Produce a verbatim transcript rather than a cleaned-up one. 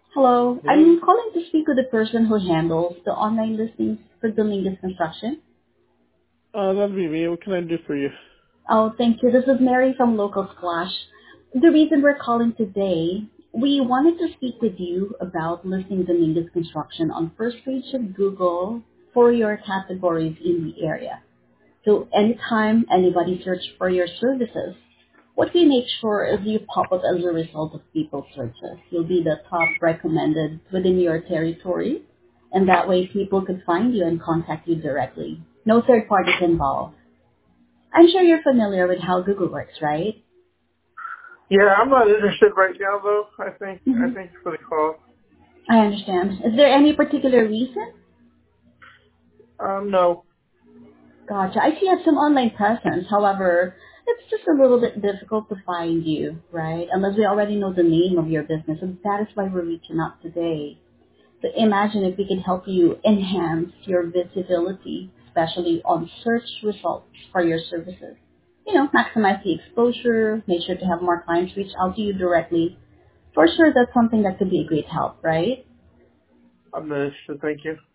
Hello, Hello? I'm calling to speak with the person who handles the online listings for Dominguez Construction. Uh, that'd be me. What can I do for you? Oh, thank you. This is Mary from Local Splash. The reason we're calling today, we wanted to speak with you about listing Dominguez Construction on first page of Google for your categories in the area. So anytime anybody search for your services, what we make sure is you pop up as a result of people's searches. You'll be the top recommended within your territory, and that way people could find you and contact you directly. No third parties involved. I'm sure you're familiar with how Google works, right? Yeah, I'm not interested right now though. I think I hmm thank you for the call. I understand. Is there any particular reason? Um, no. Gotcha. I see you have some online presence. However, it's just a little bit difficult to find you, right? Unless we already know the name of your business. And that is why we're reaching out today. So imagine if we could help you enhance your visibility, especially on search results for your services. You know, maximize the exposure, make sure to have more clients reach out to you directly. For sure, that's something that could be a great help, right? I'm not interested, thank you.